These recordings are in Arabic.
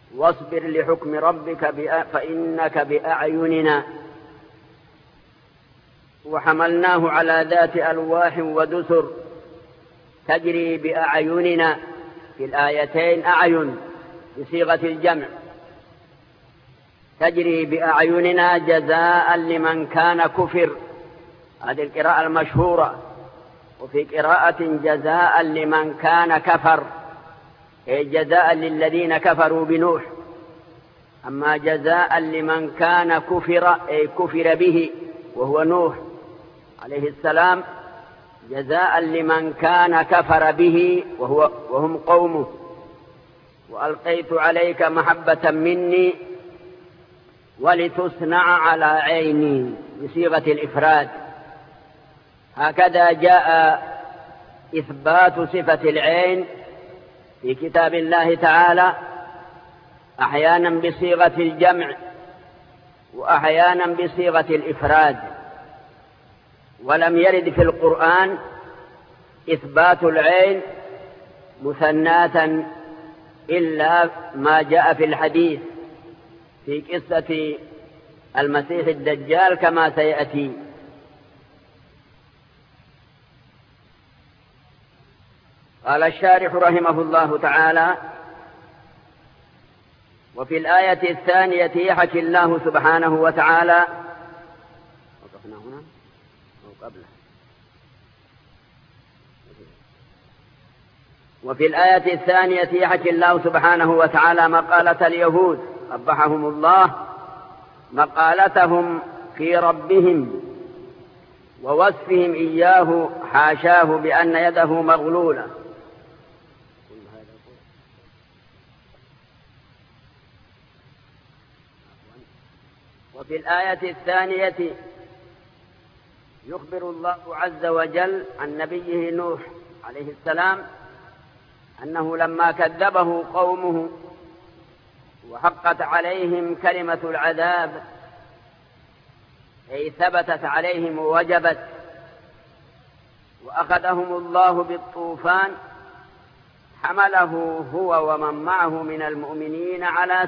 واصبر لحكم ربك فإنك بأعيننا. وحملناه على ذات ألواح ودسر تجري بأعيننا، في الآيتين أعين بصيغة الجمع، تجري بأعيننا جزاء لمن كان كفر، هذه القراءة المشهورة. وفي قراءة جزاء لمن كان كفر، أي جزاء للذين كفروا بنوح. أما جزاء لمن كان كفر أي كفر به وهو نوح عليه السلام، جزاء لمن كان كفر به وهم قومه. وألقيت عليك محبة مني ولتصنع على عيني بصيغة الإفراد. هكذا جاء إثبات صفة العين في كتاب الله تعالى، أحيانا بصيغة الجمع وأحيانا بصيغة الإفراد. ولم يرد في القرآن إثبات العين مثناة إلا ما جاء في الحديث في قصة المسيح الدجال كما سيأتي. قال الشارح رحمه الله تعالى: وفي الآية الثانية يحكي الله سبحانه وتعالى، وقفنا هنا أو قبله، وفي الآية الثانية يحكي الله سبحانه وتعالى مقالة اليهود قبحهم الله، مقالتهم في ربهم ووصفهم إياه حاشاه بأن يده مغلولة. وفي الآية الثانية يخبر الله عز وجل عن نبيه نوح عليه السلام أنه لما كذبه قومه وحقت عليهم كلمة العذاب، أي ثبتت عليهم ووجبت، وأخذهم الله بالطوفان، حمله هو ومن معه من المؤمنين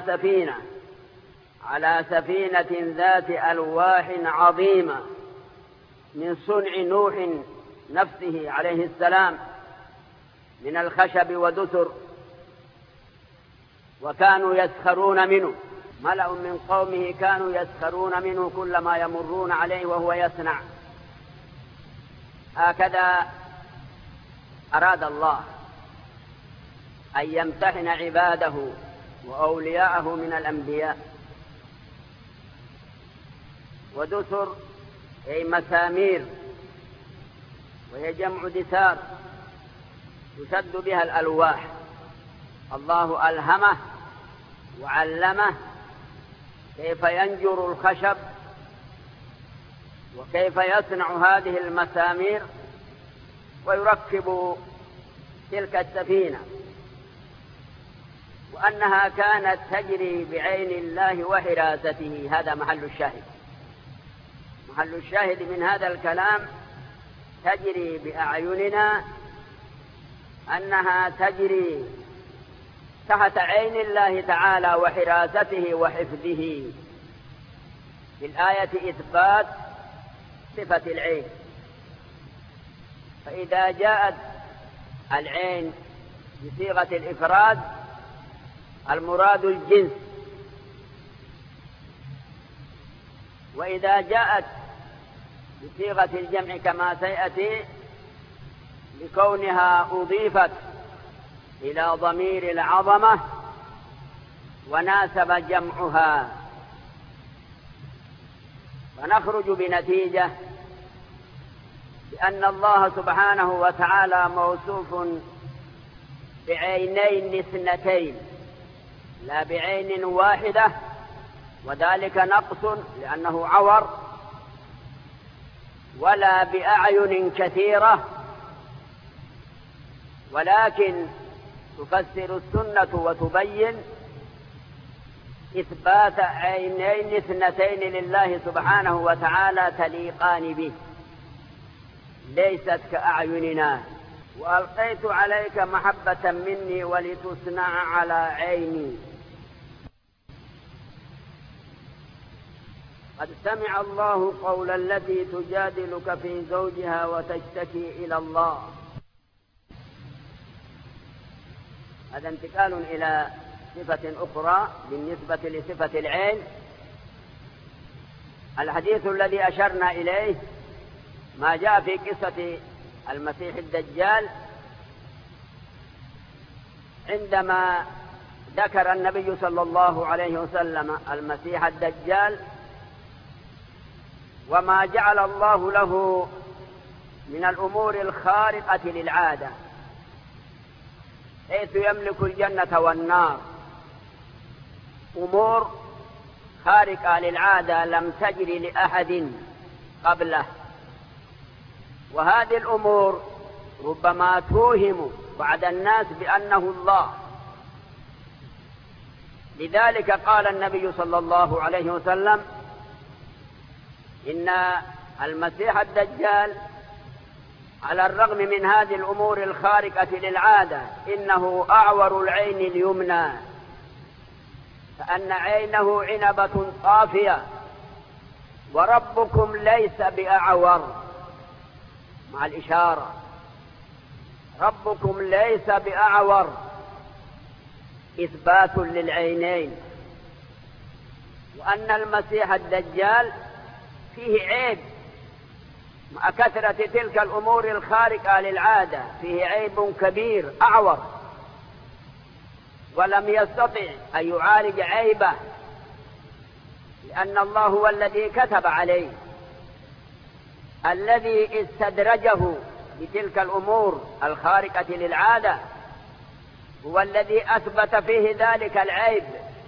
على سفينة ذات ألواح عظيمة من صنع نوح نفسه عليه السلام من الخشب ودسر، وكانوا يسخرون منه، ملأ من قومه كانوا يسخرون منه كلما يمرون عليه وهو يصنع. هكذا أراد الله أن يمتحن عباده وأولياءه من الأنبياء. ودسر أي مسامير، وهي جمع دسار تشد بها الألواح. الله ألهمه وعلمه كيف ينجر الخشب وكيف يصنع هذه المسامير ويركب تلك السفينة، وأنها كانت تجري بعين الله وحراسته. هذا محل الشاهد. محل الشاهد من هذا الكلام تجري بأعيننا، أنها تجري تحت عين الله تعالى وحراسته وحفظه. في الآية إثبات صفة العين. فإذا جاءت العين بصيغة الإفراد المراد الجنس، وإذا جاءت بصيغة الجمع كما سيأتي لكونها أضيفت إلى ضمير العظمة وناسب جمعها، فنخرج بنتيجة بأن الله سبحانه وتعالى موصوف بعينين اثنتين لا بعين واحدة، وذلك نقص لأنه عور، ولا بأعين كثيرة، ولكن تفسر السنة وتبين إثبات عينين اثنتين لله سبحانه وتعالى تليقان به، ليست كأعيننا. وألقيت عليك محبة مني ولتصنع على عيني. قد سمع الله قول التي تجادلك في زوجها وتشتكي إلى الله. هذا انتقال إلى صفة أخرى بالنسبة لصفة العين. الحديث الذي أشرنا إليه ما جاء في قصة المسيح الدجال، عندما ذكر النبي صلى الله عليه وسلم المسيح الدجال وما جعل الله له من الأمور الخارقة للعادة، حيث يملك الجنة والنار، أمور خارقة للعادة لم تجري لأحد قبله. وهذه الأمور ربما توهم بعض الناس بأنه الله. لذلك قال النبي صلى الله عليه وسلم إن المسيح الدجال على الرغم من هذه الأمور الخارقة للعادة إنه أعور العين اليمنى، فأن عينه عنبة طافية، وربكم ليس بأعور، مع الإشارة، ربكم ليس بأعور، إثبات للعينين. وأن المسيح الدجال فيه عيب مع كثرة تلك الأمور الخارقة للعادة، فيه عيب كبير، أعور، ولم يستطع أن يعالج عيبه، لأن الله هو الذي كتب عليه. الذي استدرجه بتلك الأمور الخارقة للعادة هو الذي أثبت فيه ذلك العيب،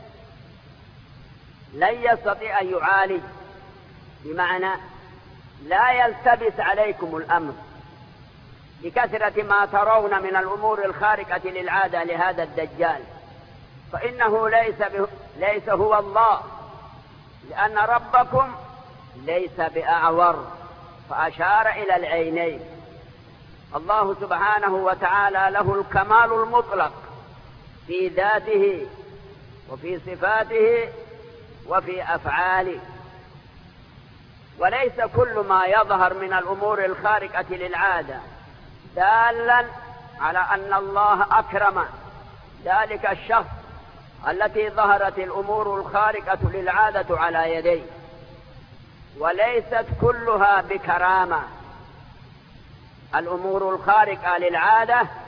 لن يستطيع أن يعالج، بمعنى لا يلتبس عليكم الأمر بكثرة ما ترون من الأمور الخارقة للعادة لهذا الدجال، فإنه ليس هو الله، لأن ربكم ليس بأعور، فأشار إلى العينين. الله سبحانه وتعالى له الكمال المطلق في ذاته وفي صفاته وفي أفعاله، وليس كل ما يظهر من الأمور الخارقة للعادة دالا على أن الله أكرم ذلك الشخص التي ظهرت الأمور الخارقة للعادة على يديه، وليست كلها بكرامة. الأمور الخارقة للعادة